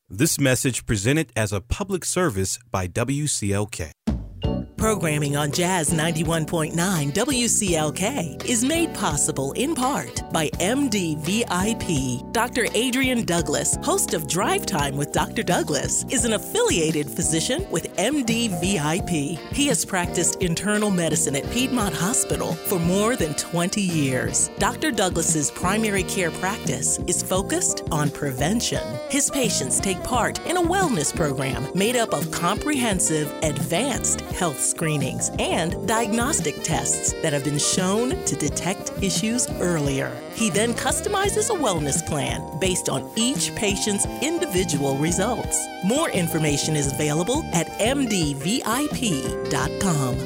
This message presented as a public service by WCLK. Programming on Jazz 91.9 WCLK is made possible in part by MDVIP. Dr. Adrian Douglas, host of Drive Time with Dr. Douglas, is an affiliated physician with MDVIP. He has practiced internal medicine at Piedmont Hospital for more than 20 years. Dr. Douglas's primary care practice is focused on prevention. His patients take part in a wellness program made up of comprehensive, advanced health screenings and diagnostic tests that have been shown to detect issues earlier. He then customizes a wellness plan based on each patient's individual results. More information is available at mdvip.com.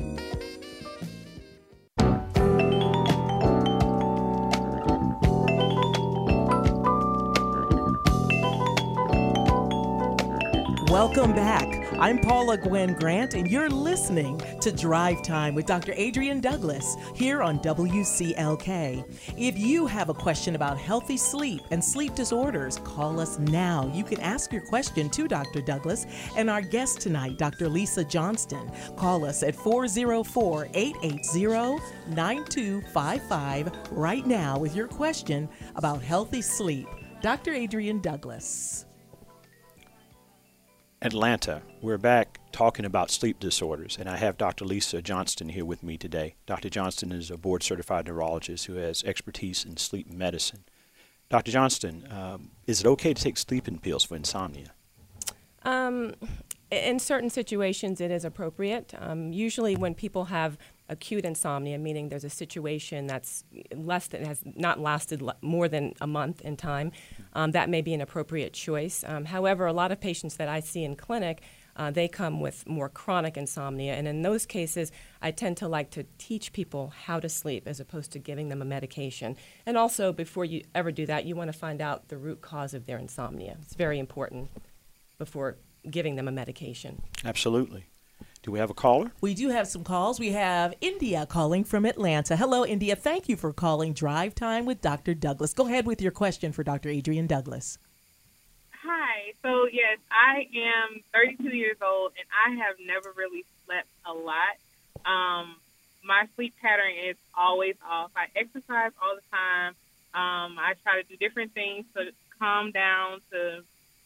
Welcome back. I'm Paula Gwen Grant, and you're listening to Drive Time with Dr. Adrian Douglas here on WCLK. If you have a question about healthy sleep and sleep disorders, call us now. You can ask your question to Dr. Douglas and our guest tonight, Dr. Lisa Johnston. Call us at 404-880-9255 right now with your question about healthy sleep. Dr. Adrian Douglas. Atlanta, we're back talking about sleep disorders, and I have Dr. Lisa Johnston here with me today. Dr. Johnston is a board-certified neurologist who has expertise in sleep medicine. Dr. Johnston, is it okay to take sleeping pills for insomnia? In certain situations, it is appropriate. Usually when people have acute insomnia, meaning there's a situation that's has not lasted more than a month in time, that may be an appropriate choice. However, a lot of patients that I see in clinic, they come with more chronic insomnia, and in those cases, I tend to like to teach people how to sleep as opposed to giving them a medication. And also, before you ever do that, you want to find out the root cause of their insomnia. It's very important before giving them a medication. Absolutely. Do we have a caller? We do have some calls. We have India calling from Atlanta. Hello, India. Thank you for calling Drive Time with Dr. Douglas. Go ahead with your question for Dr. Adrian Douglas. Hi. So, yes, I am 32 years old, and I have never really slept a lot. My sleep pattern is always off. I exercise all the time. I try to do different things to calm down, to,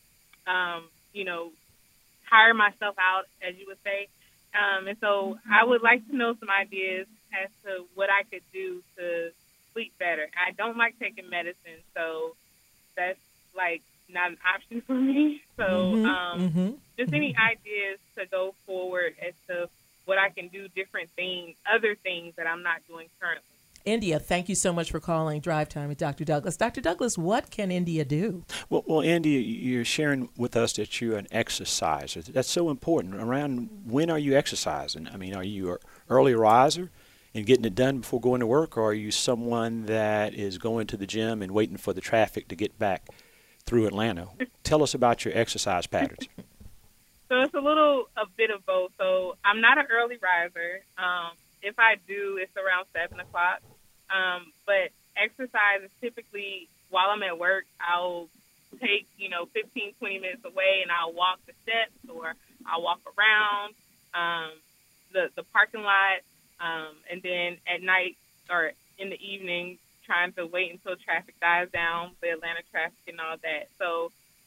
tire myself out, as you would say. And so I would like to know some ideas as to what I could do to sleep better. I don't like taking medicine, so that's not an option for me. So just any ideas to go forward as to what I can do, different things, other things that I'm not doing currently. India, thank you so much for calling Drive Time with Dr. Douglas. Dr. Douglas, what can India do? Well, India, you're sharing with us that you're an exerciser. That's so important. Around when are you exercising? I mean, are you an early riser and getting it done before going to work, or are you someone that is going to the gym and waiting for the traffic to get back through Atlanta? Tell us about your exercise patterns. So it's a bit of both. So I'm not an early riser. If I do, it's around 7 o'clock. But exercise is typically while I'm at work, I'll take, 15, 20 minutes away and I'll walk the steps or I'll walk around the parking lot. And then at night or in the evening, trying to wait until traffic dies down, the Atlanta traffic and all that. So,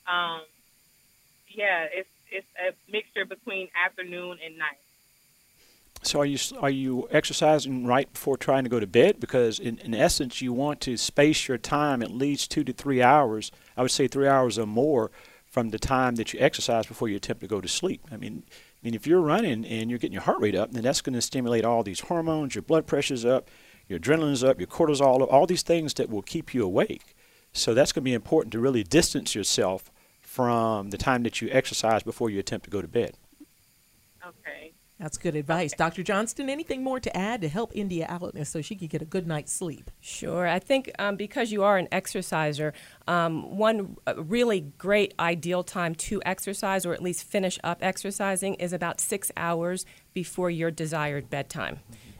it's a mixture between afternoon and night. So are you exercising right before trying to go to bed? Because in essence, you want to space your time at least 2 to 3 hours. I would say 3 hours or more from the time that you exercise before you attempt to go to sleep. I mean, if you're running and you're getting your heart rate up, then that's going to stimulate all these hormones. Your blood pressure's up, your adrenaline's up, your cortisol up, all these things that will keep you awake. So that's going to be important to really distance yourself from the time that you exercise before you attempt to go to bed. Okay. That's good advice. Dr. Johnston, anything more to add to help India out so she can get a good night's sleep? Sure. I think because you are an exerciser, one really great ideal time to exercise or at least finish up exercising is about 6 hours before your desired bedtime.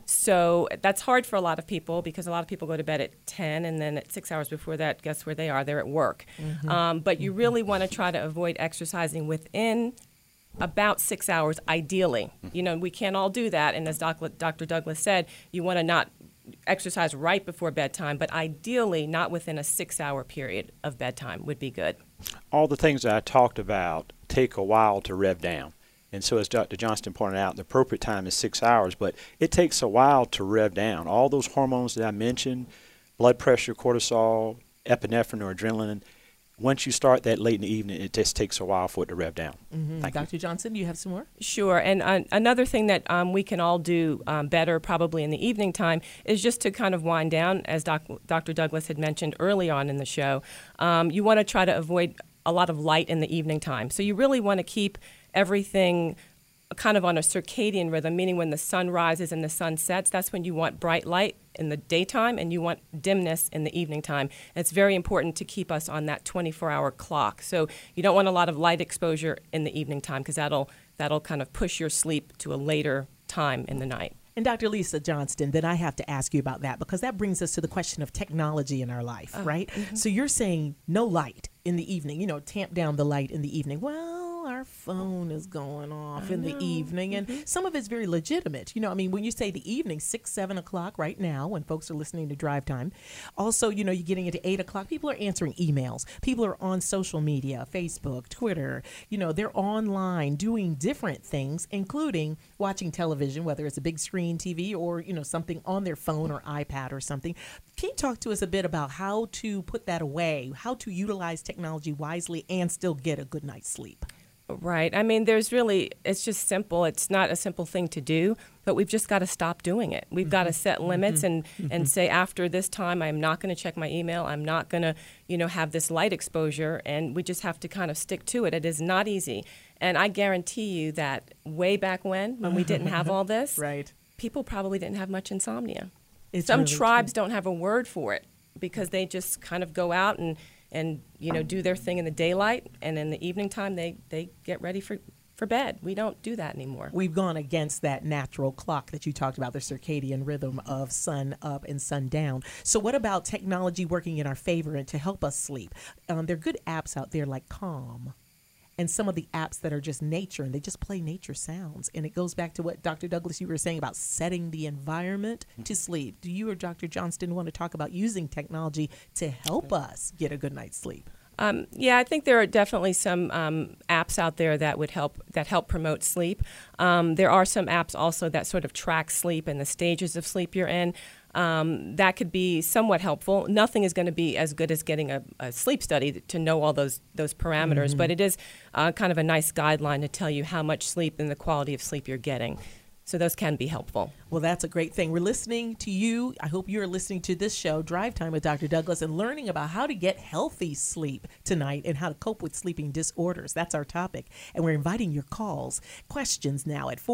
So that's hard for a lot of people because a lot of people go to bed at 10 and then at 6 hours before that, guess where they are? They're at work. But you really want to try to avoid exercising within about 6 hours, ideally. You know, we can't all do that. And as Dr. Douglas said, you want to not exercise right before bedtime, but ideally not within a 6-hour period of bedtime would be good. All the things that I talked about take a while to rev down. And so as Dr. Johnston pointed out, the appropriate time is 6 hours, but it takes a while to rev down. All those hormones that I mentioned, blood pressure, cortisol, epinephrine or adrenaline, once you start that late in the evening, it just takes a while for it to rev down. Dr. Johnston, do you have some more? Sure. And another thing that we can all do better probably in the evening time is just to kind of wind down, as Dr. Douglas had mentioned early on in the show. You want to try to avoid a lot of light in the evening time. So you really want to keep everything kind of on a circadian rhythm, meaning when the sun rises and the sun sets, that's when you want bright light in the daytime and you want dimness in the evening time. And it's very important to keep us on that 24-hour clock. So you don't want a lot of light exposure in the evening time because that'll kind of push your sleep to a later time in the night. And Dr. Lisa Johnston, then I have to ask you about that because that brings us to the question of technology in our life, right? So you're saying no light in the evening, you know, tamp down the light in the evening. Well, our phone is going off in the evening, and some of it's very legitimate. You know, I mean, when you say the evening, 6, 7 o'clock right now, when folks are listening to Drive Time. Also, you know, you're getting into 8 o'clock. People are answering emails. People are on social media, Facebook, Twitter. You know, they're online doing different things, including watching television, whether it's a big screen TV or, you know, something on their phone or iPad or something. Can you talk to us a bit about how to put that away, how to utilize technology wisely and still get a good night's sleep? Right. I mean, it's just simple. It's not a simple thing to do, but we've just got to stop doing it. We've got to set limits and say after this time, I'm not going to check my email. I'm not going to, you know, have this light exposure. And we just have to kind of stick to it. It is not easy. And I guarantee you that way back when we didn't have all this, right, people probably didn't have much insomnia. It's Some really tribes true. don't have a word for it because they just kind of go out and you know, do their thing in the daylight, and in the evening time they get ready for bed. We don't do that anymore. We've gone against that natural clock that you talked about, the circadian rhythm of sun up and sun down. So what about technology working in our favor and to help us sleep? There are good apps out there like Calm and some of the apps that are just nature, and they just play nature sounds. And it goes back to what, Dr. Douglas, you were saying about setting the environment to sleep. Do you or Dr. Johnston want to talk about using technology to help us get a good night's sleep? Yeah, I think there are definitely some apps out there that would help promote sleep. There are some apps also that sort of track sleep and the stages of sleep you're in. That could be somewhat helpful. Nothing is going to be as good as getting a sleep study to know all those parameters, but it is kind of a nice guideline to tell you how much sleep and the quality of sleep you're getting. So those can be helpful. Well, that's a great thing. We're listening to you. I hope you're listening to this show, Drive Time with Dr. Douglas, and learning about how to get healthy sleep tonight and how to cope with sleeping disorders. That's our topic. And we're inviting your calls, questions now at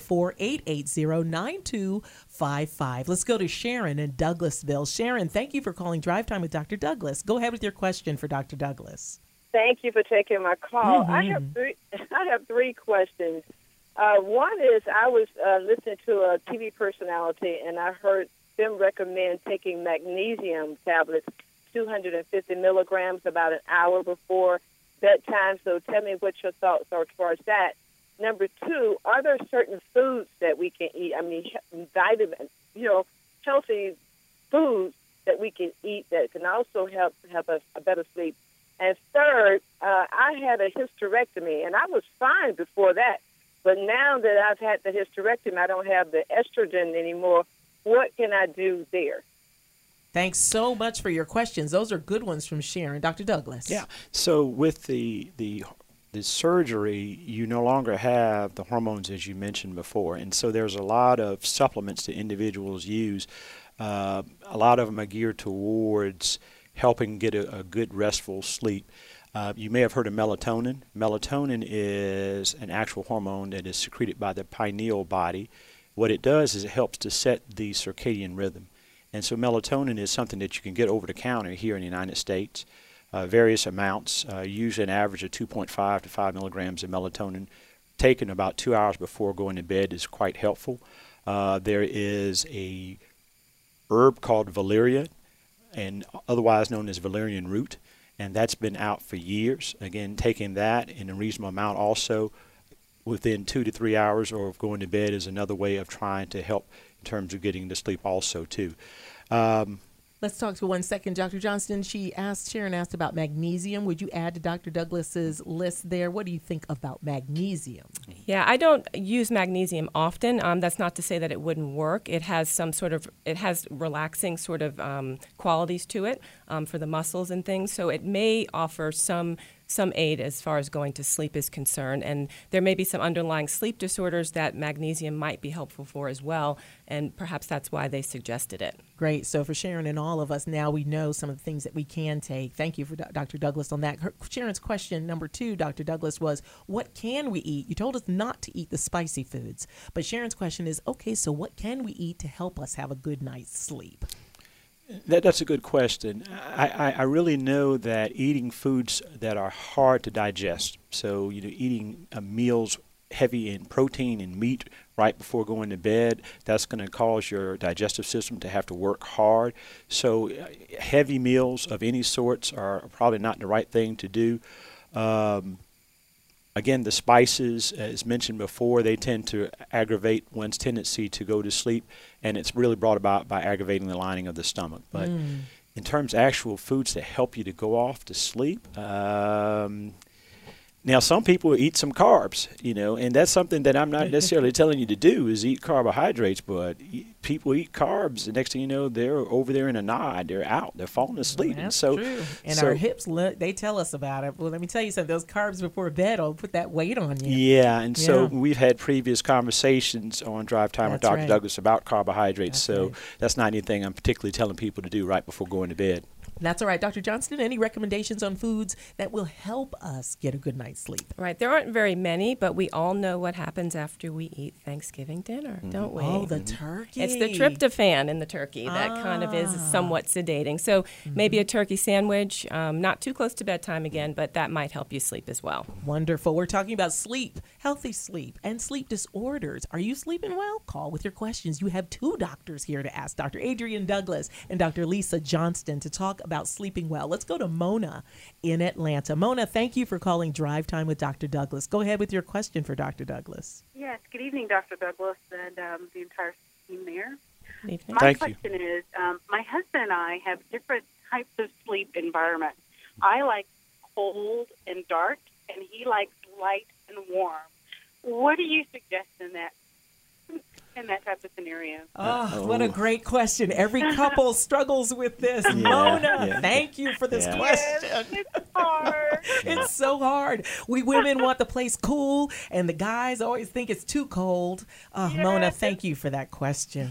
404-880-9255. Let's go to Sharon in Douglasville. Sharon, thank you for calling Drive Time with Dr. Douglas. Go ahead with your question for Dr. Douglas. Thank you for taking my call. I have three questions. One is I was listening to a TV personality, and I heard them recommend taking magnesium tablets, 250 milligrams, about an hour before bedtime. So tell me what your thoughts are as far as that. Number two, are there certain foods that we can eat? I mean, vitamin, healthy foods that we can eat that can also help us a better sleep. And third, I had a hysterectomy, and I was fine before that. But now that I've had the hysterectomy, I don't have the estrogen anymore. What can I do there? Thanks so much for your questions. Those are good ones from Sharon. Dr. Douglas. Yeah. So with the surgery, you no longer have the hormones as you mentioned before. And so there's a lot of supplements that individuals use. A lot of them are geared towards helping get a good restful sleep. You may have heard of melatonin. Melatonin is an actual hormone that is secreted by the pineal body. What it does is it helps to set the circadian rhythm. And so melatonin is something that you can get over the counter here in the United States. Various amounts, usually an average of 2.5 to 5 milligrams of melatonin taken about 2 hours before going to bed is quite helpful. There is a herb called valerian, and otherwise known as valerian root, and that's been out for years. Again, taking that in a reasonable amount also within 2 to 3 hours or of going to bed is another way of trying to help in terms of getting to sleep also too. Let's talk for 1 second. Dr. Johnston, Sharon asked about magnesium. Would you add to Dr. Douglas's list there? What do you think about magnesium? Yeah, I don't use magnesium often. That's not to say that it wouldn't work. It has relaxing sort of qualities to it for the muscles and things. So it may offer some aid as far as going to sleep is concerned. And there may be some underlying sleep disorders that magnesium might be helpful for as well. And perhaps that's why they suggested it. Great. So for Sharon and all of us, now we know some of the things that we can take. Thank you for Dr. Douglas on that. Sharon's question number 2, Dr. Douglas, was what can we eat? You told us not to eat the spicy foods. But Sharon's question is, okay, so what can we eat to help us have a good night's sleep? That's a good question. I really know that eating foods that are hard to digest, so eating meals heavy in protein and meat right before going to bed, that's going to cause your digestive system to have to work hard. So heavy meals of any sorts are probably not the right thing to do. Again, the spices, as mentioned before, they tend to aggravate one's tendency to go to sleep, and it's really brought about by aggravating the lining of the stomach. But in terms of actual foods that help you to go off to sleep, now some people eat some carbs, and that's something that I'm not necessarily telling you to do is eat carbohydrates, but people eat carbs. The next thing you know, they're over there in a nod. They're out. They're falling asleep. That's true. And our hips, they tell us about it. Well, let me tell you something. Those carbs before bed will put that weight on you. Yeah, and so we've had previous conversations on Drive Time with Dr. Douglas about carbohydrates, that's not anything I'm particularly telling people to do right before going to bed. That's all right. Dr. Johnston, any recommendations on foods that will help us get a good night's sleep? Right. There aren't very many, but we all know what happens after we eat Thanksgiving dinner, don't we? Oh, the turkey. It's the tryptophan in the turkey that kind of is somewhat sedating. So maybe a turkey sandwich, not too close to bedtime again, but that might help you sleep as well. Wonderful. We're talking about sleep, healthy sleep, and sleep disorders. Are you sleeping well? Call with your questions. You have 2 doctors here to ask, Dr. Adrian Douglas and Dr. Lisa Johnston, to talk about sleeping well. Let's go to Mona in Atlanta. Mona, thank you for calling Drive Time with Dr. Douglas. Go ahead with your question for Dr. Douglas. Yes, good evening, Dr. Douglas and the entire team there. Good evening. My question is, my husband and I have different types of sleep environments. I like cold and dark, and he likes light and warm. What do you suggest in that type of scenario? Oh, what a great question. Every couple struggles with this. Mona, thank you for this question. Yes, it's hard. It's so hard. We women want the place cool, and the guys always think it's too cold. Mona, thank you for that question.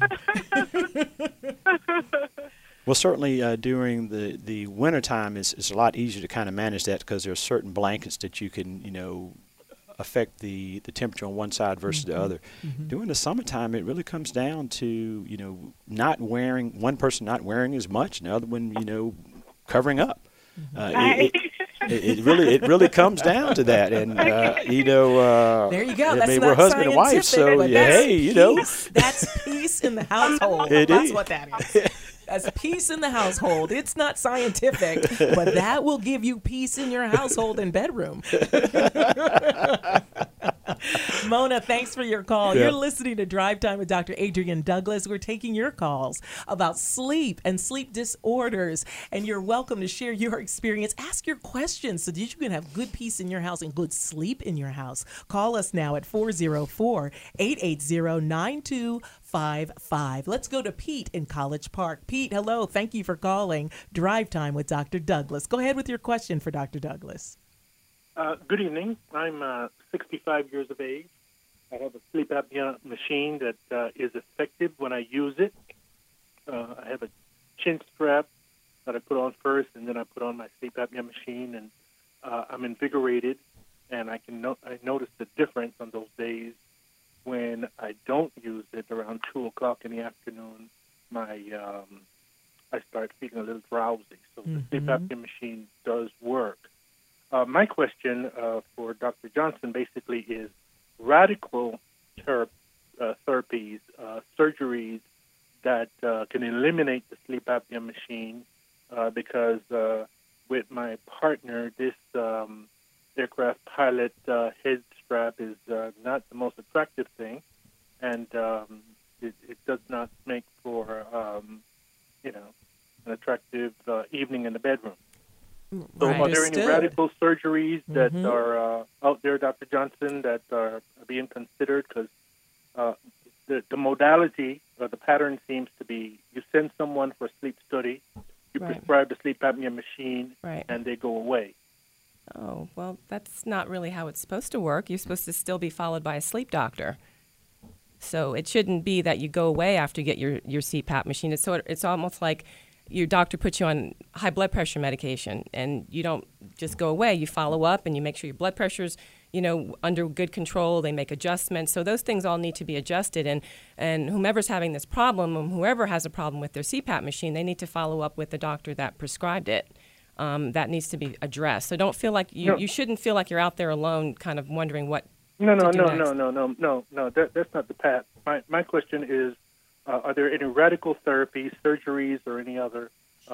Well, certainly during the wintertime, it's a lot easier to kind of manage that because there are certain blankets that you can, affect the temperature on one side versus the other. During the summertime, it really comes down to, not wearing, one person not wearing as much, and the other one, covering up. It really comes down to that, and there you go. That's we're husband and wife, so that's peace in the household. That's what that is. That's peace in the household. It's not scientific, but that will give you peace in your household and bedroom. Mona, thanks for your call. You're listening to Drive Time with Dr. Adrian Douglas. We're taking your calls about sleep and sleep disorders, and you're welcome to share your experience. Ask your questions so that you can have good peace in your house and good sleep in your house. Call us now at 404-880-9255. Let's go to Pete in College Park. Pete, hello. Thank you for calling Drive Time with Dr. Douglas. Go ahead with your question for Dr. Douglas. Good evening. I'm 65 years of age. I have a sleep apnea machine that is effective when I use it. I have a chin strap that I put on first, and then I put on my sleep apnea machine, and I'm invigorated, and I notice the difference on those days when I don't use it around 2 o'clock in the afternoon. I start feeling a little drowsy. So the sleep apnea machine does work. My question for Dr. Johnson basically is radical therapies, surgeries that can eliminate the sleep apnea machine because with my partner, this aircraft pilot head strap is not the most attractive thing, and it does not make for, an attractive evening in the bedroom. So are there any radical surgeries that are out there, Dr. Johnson, that are being considered? Because the modality or the pattern seems to be you send someone for a sleep study, you prescribe the sleep apnea machine, and they go away. Oh, well, that's not really how it's supposed to work. You're supposed to still be followed by a sleep doctor. So it shouldn't be that you go away after you get your CPAP machine. It's almost like your doctor puts you on high blood pressure medication, and you don't just go away. You follow up, and you make sure your blood pressure's, under good control. They make adjustments. So those things all need to be adjusted. And whomever's having this problem, and whoever has a problem with their CPAP machine, they need to follow up with the doctor that prescribed it. That needs to be addressed. So don't feel like you shouldn't feel like you're out there alone, kind of wondering what. No. That's not the path. My question is, are there any radical therapies, surgeries, or any other?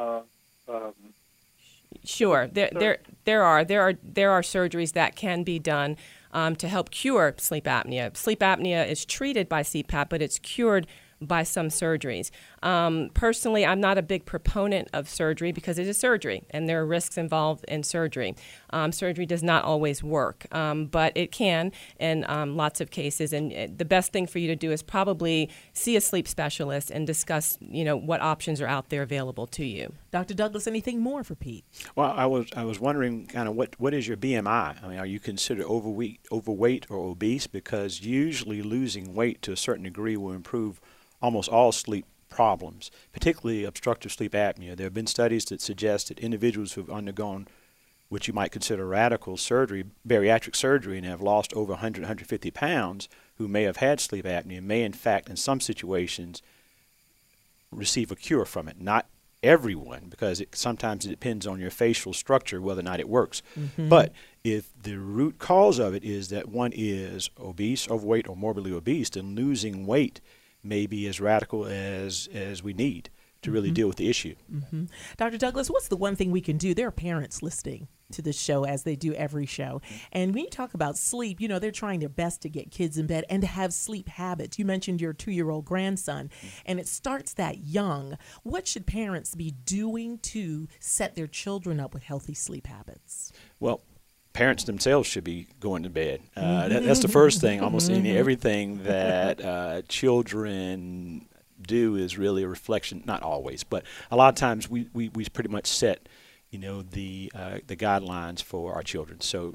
Sure, there are surgeries that can be done to help cure sleep apnea. Sleep apnea is treated by CPAP, but it's cured by some surgeries. Personally, I'm not a big proponent of surgery because it is surgery, and there are risks involved in surgery. Surgery does not always work, but it can in lots of cases. And the best thing for you to do is probably see a sleep specialist and discuss, what options are out there available to you. Dr. Douglas, anything more for Pete? Well, I was wondering kind of what is your BMI? I mean, are you considered overweight or obese? Because usually losing weight to a certain degree will improve almost all sleep problems, particularly obstructive sleep apnea. There have been studies that suggest that individuals who have undergone what you might consider radical surgery, bariatric surgery, and have lost over 100, 150 pounds, who may have had sleep apnea, may in fact, in some situations, receive a cure from it. Not everyone, because sometimes it depends on your facial structure whether or not it works. But if the root cause of it is that one is obese, overweight, or morbidly obese, then losing weight may be as radical as we need to really deal with the issue. Dr. Douglas, what's the one thing we can do? There are parents listening to this show, as they do every show. And when you talk about sleep, they're trying their best to get kids in bed and to have sleep habits. You mentioned your 2-year-old grandson, and it starts that young. What should parents be doing to set their children up with healthy sleep habits? Well, parents themselves should be going to bed. That's the first thing. Almost everything that children do is really a reflection, not always, but a lot of times we pretty much set, the guidelines for our children. So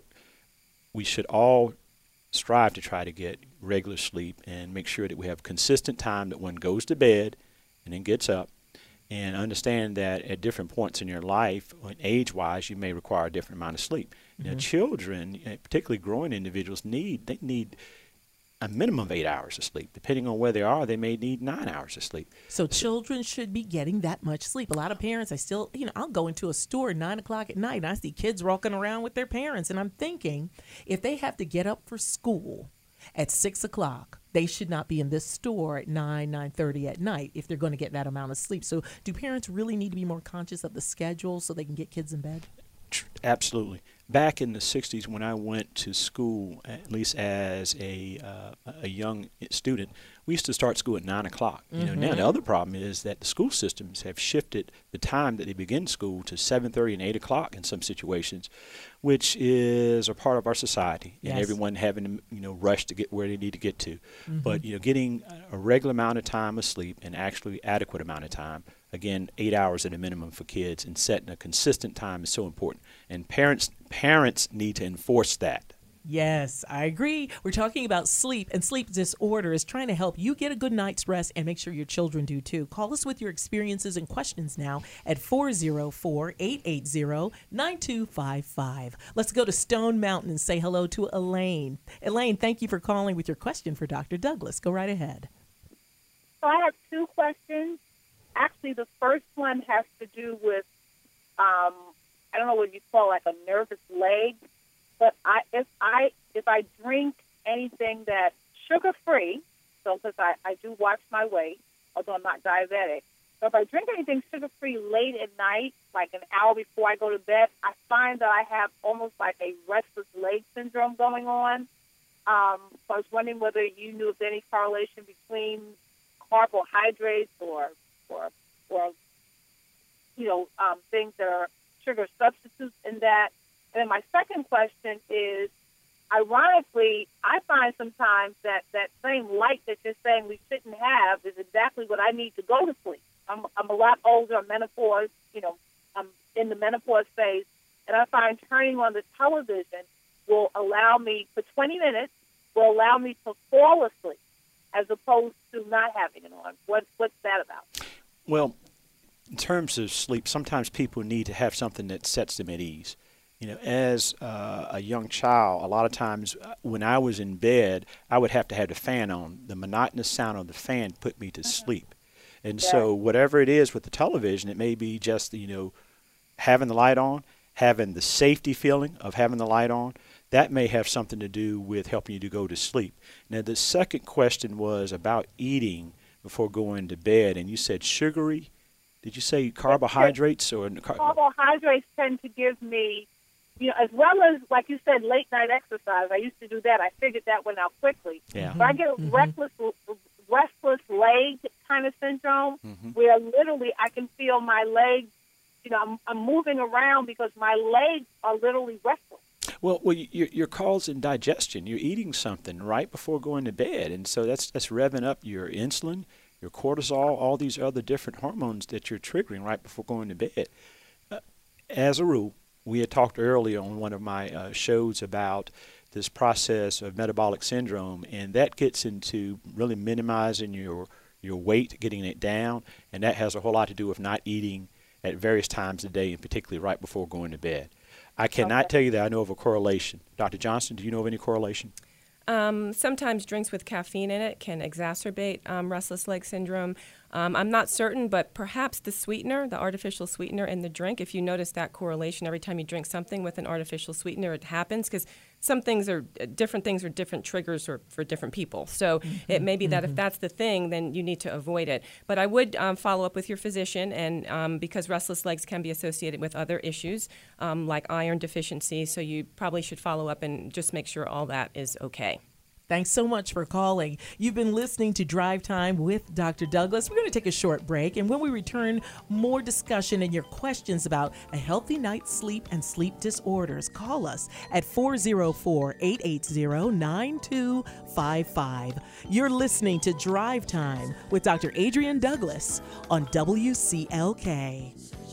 we should all strive to try to get regular sleep and make sure that we have consistent time that one goes to bed and then gets up. And understand that at different points in your life, age-wise, you may require a different amount of sleep. Children, particularly growing individuals, need a minimum of 8 hours of sleep. Depending on where they are, they may need 9 hours of sleep. So children should be getting that much sleep. A lot of parents, I'll go into a store at 9 o'clock at night, and I see kids walking around with their parents, and I'm thinking, if they have to get up for school at 6 o'clock, they should not be in this store at 9:30 at night if they're going to get that amount of sleep. So do parents really need to be more conscious of the schedule so they can get kids in bed? Absolutely. Back in the 60s when I went to school, at least as a young student, we used to start school at 9 o'clock. Now the other problem is that the school systems have shifted the time that they begin school to 7:30 and 8 o'clock in some situations, which is a part of our society, and everyone having to rush to get where they need to get to. But getting a regular amount of time of sleep, and actually adequate amount of time, again 8 hours at a minimum for kids, and setting a consistent time is so important. And parents need to enforce that. Yes, I agree. We're talking about sleep, and sleep disorder is trying to help you get a good night's rest and make sure your children do too. Call us with your experiences and questions now at 404-880-9255. Let's go to Stone Mountain and say hello to Elaine. Elaine, thank you for calling with your question for Dr. Douglas. Go right ahead. So I have two questions. Actually, the first one has to do with, I don't know what you call like a nervous leg. But if I drink anything that's sugar-free, so because I do watch my weight, although I'm not diabetic. So if I drink anything sugar-free late at night, like an hour before I go to bed, I find that I have almost like a restless leg syndrome going on. So I was wondering whether you knew of any correlation between carbohydrates or things that are sugar substitutes in that. And then my second question is, ironically, I find sometimes that same light that you're saying we shouldn't have is exactly what I need to go to sleep. I'm a lot older, I'm menopause, I'm in the menopause phase, and I find turning on the television will allow me, for 20 minutes, will allow me to fall asleep as opposed to not having it on. What's that about? Well, in terms of sleep, sometimes people need to have something that sets them at ease. As a young child, a lot of times when I was in bed, I would have to have the fan on. The monotonous sound of the fan put me to sleep. And so whatever it is with the television, it may be just, having the light on, having the safety feeling of having the light on. That may have something to do with helping you to go to sleep. Now, the second question was about eating before going to bed, and you said sugary. Did you say carbohydrates or carbohydrates tend to give me, as well as, like you said, late night exercise. I used to do that. I figured that one out quickly. Yeah. But I get restless leg kind of syndrome, where literally I can feel my legs. I'm moving around because my legs are literally restless. Well, you're causing digestion. You're eating something right before going to bed, and so that's revving up your insulin, your cortisol, all these other different hormones that you're triggering right before going to bed. As a rule, we had talked earlier on one of my shows about this process of metabolic syndrome, and that gets into really minimizing your weight, getting it down, and that has a whole lot to do with not eating at various times of the day, and particularly right before going to bed. I cannot tell you that I know of a correlation. Dr. Johnston, do you know of any correlation? Sometimes drinks with caffeine in it can exacerbate restless leg syndrome. I'm not certain, but perhaps the sweetener, the artificial sweetener in the drink, if you notice that correlation every time you drink something with an artificial sweetener, it happens because some things are different triggers for different people. So it may be that if that's the thing, then you need to avoid it. But I would follow up with your physician, and because restless legs can be associated with other issues like iron deficiency, so you probably should follow up and just make sure all that is okay. Thanks so much for calling. You've been listening to Drive Time with Dr. Douglas. We're going to take a short break, and when we return, more discussion and your questions about a healthy night's sleep and sleep disorders. Call us at 404-880-9255. You're listening to Drive Time with Dr. Adrian Douglas on WCLK.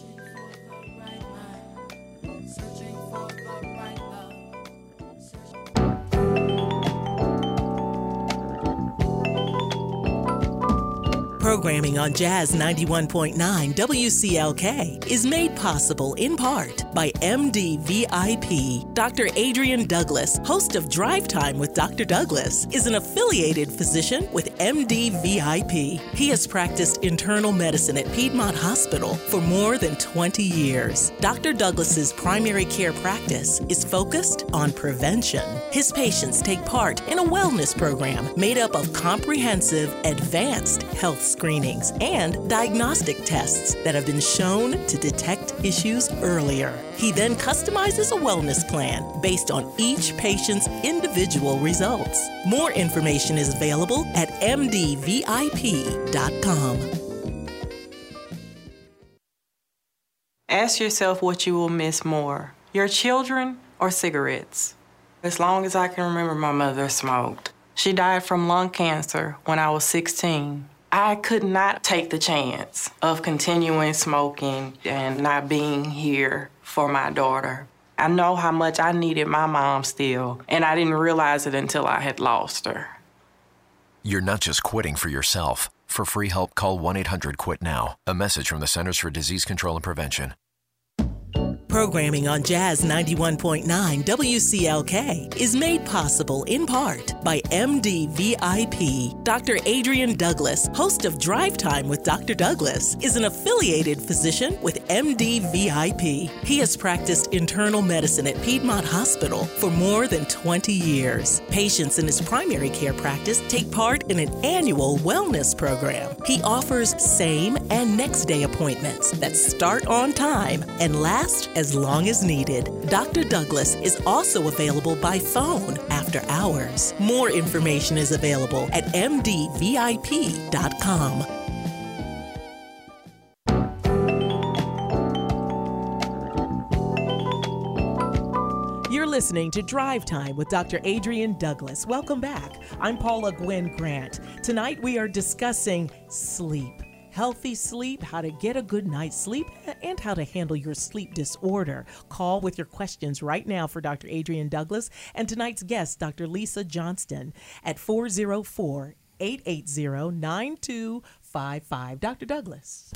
Programming on Jazz 91.9 WCLK is made possible in part by MDVIP. Dr. Adrian Douglas, host of Drive Time with Dr. Douglas, is an affiliated physician with MDVIP. He has practiced internal medicine at Piedmont Hospital for more than 20 years. Dr. Douglas's primary care practice is focused on prevention. His patients take part in a wellness program made up of comprehensive, advanced health screenings and diagnostic tests that have been shown to detect issues earlier. He then customizes a wellness plan based on each patient's individual results. More information is available at mdvip.com. Ask yourself what you will miss more, your children or cigarettes. As long as I can remember, my mother smoked. She died from lung cancer when I was 16. I could not take the chance of continuing smoking and not being here for my daughter. I know how much I needed my mom still, and I didn't realize it until I had lost her. You're not just quitting for yourself. For free help, call 1-800-QUIT-NOW. A message from the Centers for Disease Control and Prevention. Programming on Jazz 91.9 WCLK is made possible in part by MDVIP. Dr. Adrian Douglas, host of Drive Time with Dr. Douglas, is an affiliated physician with MDVIP. He has practiced internal medicine at Piedmont Hospital for more than 20 years. Patients in his primary care practice take part in an annual wellness program. He offers same and next day appointments that start on time and last as long as needed. Dr. Douglas is also available by phone after hours. More information is available at mdvip.com. You're listening to Drive Time with Dr. Adrian Douglas. Welcome back. I'm Paula Gwen Grant. Tonight we are discussing sleep. Healthy sleep, how to get a good night's sleep, and how to handle your sleep disorder. Call with your questions right now for Dr. Adrian Douglas and tonight's guest, Dr. Lisa Johnston, at 404-880-9255. Dr. Douglas.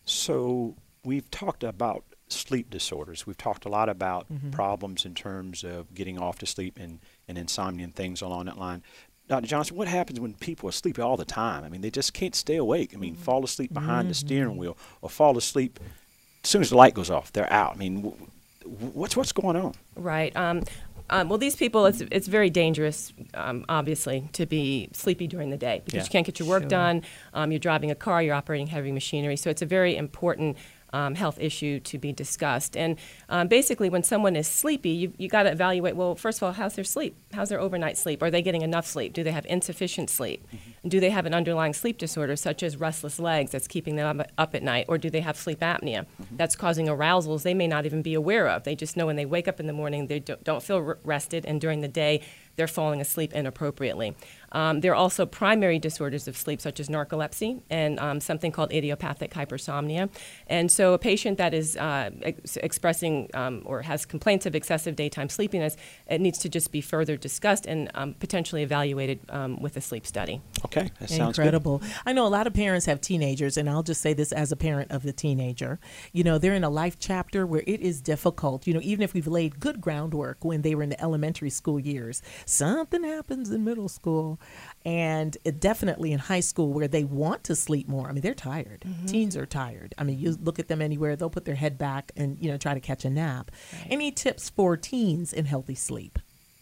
So we've talked about sleep disorders. We've talked a lot about problems in terms of getting off to sleep and insomnia and things along that line. Dr. Johnston, what happens when people are sleepy all the time? I mean, they just can't stay awake. I mean, fall asleep behind the steering wheel or fall asleep as soon as the light goes off, they're out. I mean, what's going on? Right. Well, these people, it's very dangerous, obviously, to be sleepy during the day because you can't get your work done. You're driving a car, you're operating heavy machinery. So it's a very important health issue to be discussed. And basically, when someone is sleepy, you got to evaluate, well, first of all, how's their sleep? How's their overnight sleep? Are they getting enough sleep? Do they have insufficient sleep? Do they have an underlying sleep disorder, such as restless legs, that's keeping them up at night? Or do they have sleep apnea that's causing arousals they may not even be aware of? They just know when they wake up in the morning, they don't feel rested, and during the day, they're falling asleep inappropriately. There are also primary disorders of sleep, such as narcolepsy and something called idiopathic hypersomnia. And so a patient that is expressing or has complaints of excessive daytime sleepiness, it needs to just be further discussed and potentially evaluated with a sleep study. Okay, that sounds incredible. good. I know a lot of parents have teenagers, and I'll just say this as a parent of the teenager. You know, they're in a life chapter where it is difficult. You know, even if we've laid good groundwork when they were in the elementary school years, something happens in middle school and definitely in high school where they want to sleep more. I mean, they're tired. Teens are tired. I mean, you look at them anywhere, they'll put their head back and, you know, try to catch a nap. Right. Any tips for teens in healthy sleep?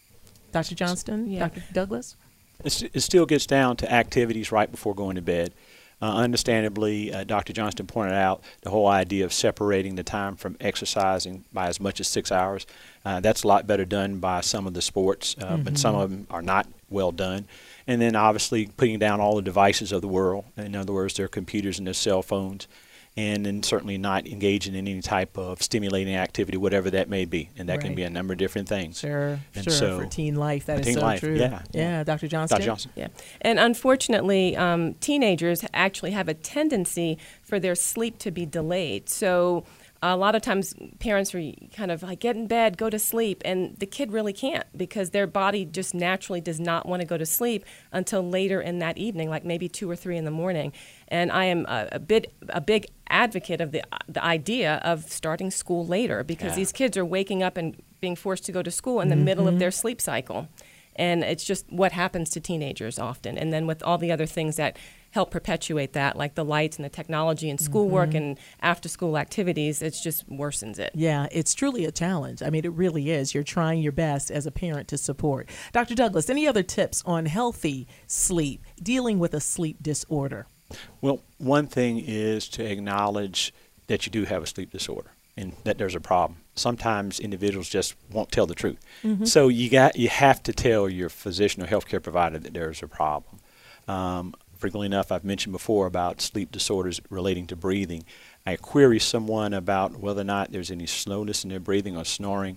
Dr. Johnston, Dr. Douglas? It still gets down to activities right before going to bed. Understandably, Dr. Johnston pointed out the whole idea of separating the time from exercising by as much as 6 hours. That's a lot better done by some of the sports, but some of them are not well done. And then obviously putting down all the devices of the world, in other words, their computers and their cell phones, and then certainly not engaging in any type of stimulating activity, whatever that may be. And that can be a number of different things. Sure, and sure. So, for teen life, that is so life, true. Yeah, Dr. Johnston? Dr. Johnston. Yeah. And unfortunately, teenagers actually have a tendency for their sleep to be delayed. So a lot of times parents are kind of like, get in bed, go to sleep, and the kid really can't because their body just naturally does not want to go to sleep until later in that evening, like maybe 2 or 3 in the morning. And I am a big advocate of the idea of starting school later because these kids are waking up and being forced to go to school in the middle of their sleep cycle. And it's just what happens to teenagers often. And then with all the other things that help perpetuate that, like the lights and the technology and schoolwork and after-school activities, it just worsens it. Yeah, it's truly a challenge. I mean, it really is. You're trying your best as a parent to support. Dr. Douglas, any other tips on healthy sleep, dealing with a sleep disorder? Well, one thing is to acknowledge that you do have a sleep disorder and that there's a problem. Sometimes individuals just won't tell the truth. So you have to tell your physician or healthcare provider that there's a problem. Frequently enough, I've mentioned before about sleep disorders relating to breathing. I query someone about whether or not there's any slowness in their breathing or snoring.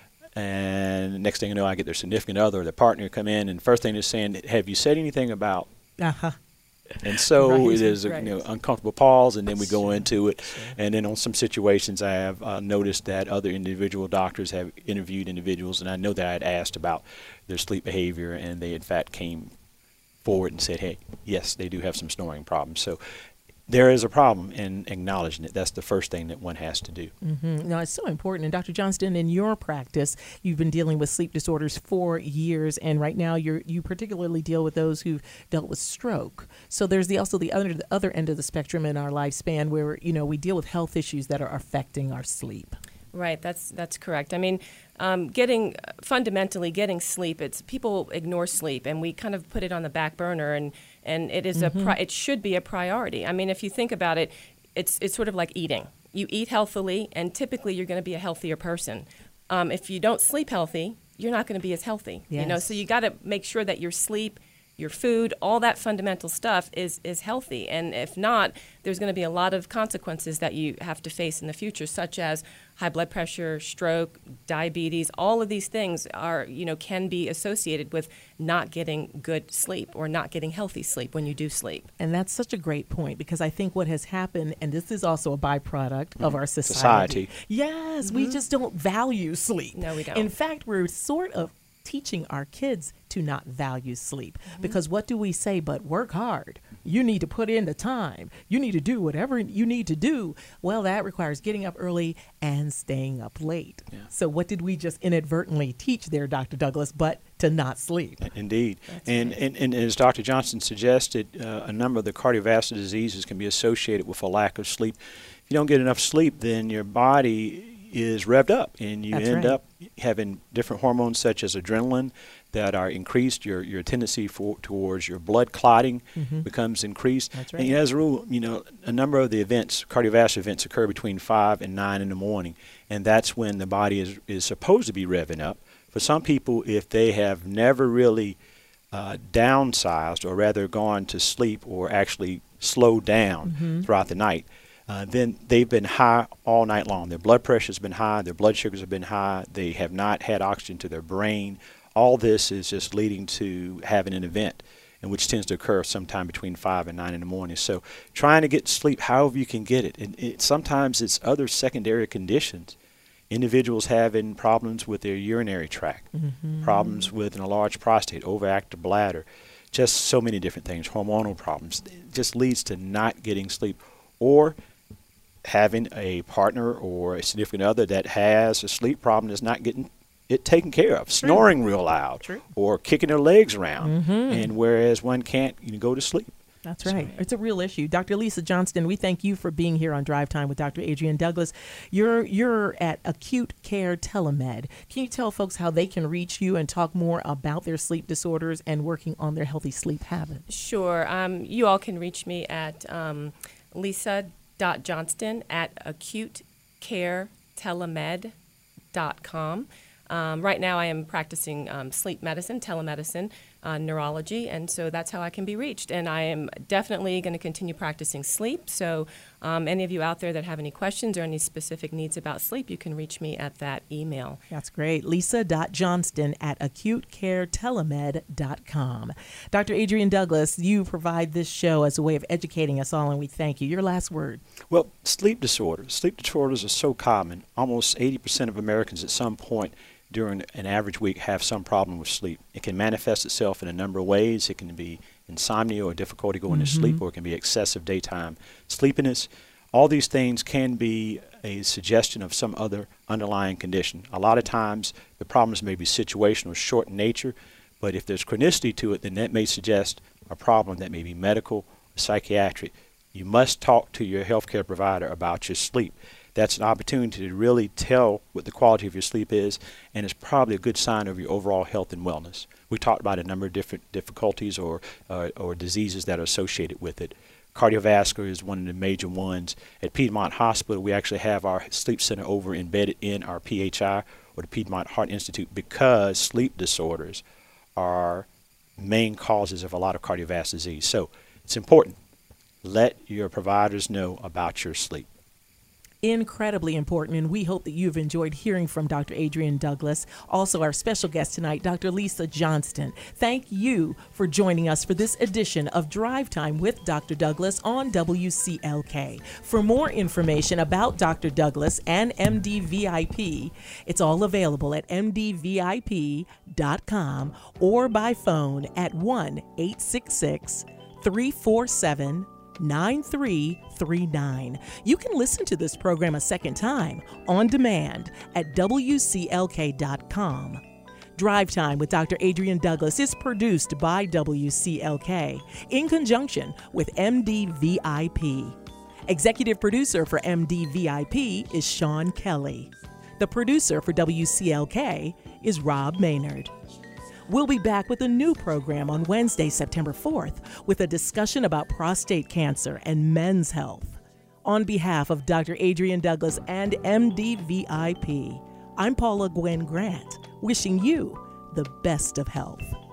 And the next thing you know, I get their significant other or their partner come in, and the first thing they're saying, have you said anything about? And so there's a uncomfortable pause, and then we go into it. And then on some situations, I have noticed that other individual doctors have interviewed individuals, and I know that I had asked about their sleep behavior, and they in fact came forward and said, hey, yes, they do have some snoring problems. So there is a problem in acknowledging it. That's the first thing that one has to do. Mm-hmm. No, it's so important. And Dr. Johnston, in your practice, you've been dealing with sleep disorders for years, and right now you particularly deal with those who've dealt with stroke. So there's also the other end of the spectrum in our lifespan where we deal with health issues that are affecting our sleep. Right, that's correct. I mean, fundamentally getting sleep, it's people ignore sleep, and we kind of put it on the back burner, and it is it should be a priority. I mean, if you think about it, it's sort of like eating. You eat healthily, and typically you're going to be a healthier person. If you don't sleep healthy, you're not going to be as healthy. Yes. So you got to make sure that your sleep, your food, all that fundamental stuff is healthy. And if not, there's going to be a lot of consequences that you have to face in the future, such as high blood pressure, stroke, diabetes. All of these things can be associated with not getting good sleep or not getting healthy sleep when you do sleep. And that's such a great point, because I think what has happened, and this is also a byproduct of our society. Yes, we just don't value sleep. No, we don't. In fact, we're sort of teaching our kids to not value sleep, because what do we say but work hard? You need to put in the time. You need to do whatever you need to do. Well, that requires getting up early and staying up late. Yeah. So what did we just inadvertently teach there, Dr. Douglas, but to not sleep? Indeed. And as Dr. Johnson suggested, a number of the cardiovascular diseases can be associated with a lack of sleep. If you don't get enough sleep, then your body is revved up, and you end up having different hormones such as adrenaline that are increased. Your tendency towards your blood clotting becomes increased. That's right. And as a rule, a number of the events, cardiovascular events, occur between 5 and 9 in the morning, and that's when the body is supposed to be revving up. For some people, if they have never really downsized, or rather gone to sleep or actually slowed down throughout the night, then they've been high all night long. Their blood pressure has been high. Their blood sugars have been high. They have not had oxygen to their brain. All this is just leading to having an event, and which tends to occur sometime between 5 and 9 in the morning. So trying to get sleep however you can get it. And sometimes it's other secondary conditions. Individuals having problems with their urinary tract, problems with an enlarged prostate, overactive bladder, just so many different things, hormonal problems. It just leads to not getting sleep, or having a partner or a significant other that has a sleep problem that's not getting it taken care of, snoring real loud, or kicking their legs around, and whereas one can't go to sleep. That's right. It's a real issue. Dr. Lisa Johnston, we thank you for being here on Drive Time with Dr. Adrienne Douglas. You're at Acute Care Telemed. Can you tell folks how they can reach you and talk more about their sleep disorders and working on their healthy sleep habits? Sure. You all can reach me at lisa.johnston@acutecaretelemed.com. Right now I am practicing sleep medicine, telemedicine, neurology, and so that's how I can be reached. And I am definitely going to continue practicing sleep. So any of you out there that have any questions or any specific needs about sleep, you can reach me at that email. That's great. lisa.johnston@acutecaretelemed.com. Dr. Adrienne Douglas, you provide this show as a way of educating us all, and we thank you. Your last word. Well, sleep disorders. Sleep disorders are so common. Almost 80% of Americans at some point during an average week have some problem with sleep. It can manifest itself in a number of ways. It can be insomnia or difficulty going to sleep, or it can be excessive daytime sleepiness. All these things can be a suggestion of some other underlying condition. A lot of times the problems may be situational, short in nature, but if there's chronicity to it, then that may suggest a problem that may be medical or psychiatric. You must talk to your healthcare provider about your sleep. That's an opportunity to really tell what the quality of your sleep is, and it's probably a good sign of your overall health and wellness. We talked about a number of different difficulties or diseases that are associated with it. Cardiovascular is one of the major ones. At Piedmont Hospital, we actually have our sleep center over embedded in our PHI, or the Piedmont Heart Institute, because sleep disorders are main causes of a lot of cardiovascular disease. So it's important. Let your providers know about your sleep. Incredibly important, and we hope that you've enjoyed hearing from Dr. Adrienne Douglas. Also, our special guest tonight, Dr. Lisa Johnston. Thank you for joining us for this edition of Drive Time with Dr. Douglas on WCLK. For more information about Dr. Douglas and MDVIP, it's all available at mdvip.com or by phone at 1-866-347 9339. You can listen to this program a second time on demand at WCLK.com. Drive Time with Dr. Adrian Douglas is produced by WCLK in conjunction with MDVIP. Executive producer for MDVIP is Sean Kelly. The producer for WCLK is Rob Maynard. We'll be back with a new program on Wednesday, September 4th, with a discussion about prostate cancer and men's health. On behalf of Dr. Adrian Douglas and MDVIP, I'm Paula Gwen Grant, wishing you the best of health.